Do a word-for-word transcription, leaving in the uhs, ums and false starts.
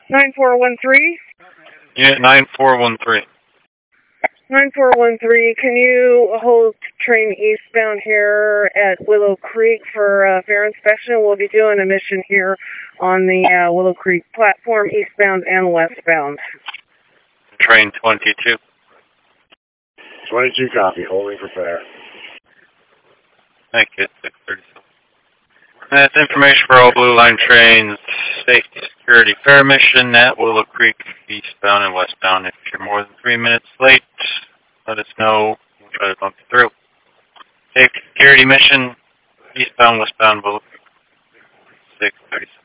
nine four one three. Unit nine four one three. nine four one three, can you hold train eastbound here at Willow Creek for uh, fare inspection? We'll be doing a mission here on the uh, Willow Creek platform, eastbound and westbound. Train twenty-two. twenty-two copy, holding for fare. Thank you, six thirty-seven. That's information for all Blue Line trains. Safety security fare mission at Willow Creek, eastbound and westbound. If you're more than three minutes late, let us know. We'll try to bump you through. Safety security mission, eastbound, westbound, Willow Creek, six thirty-seven.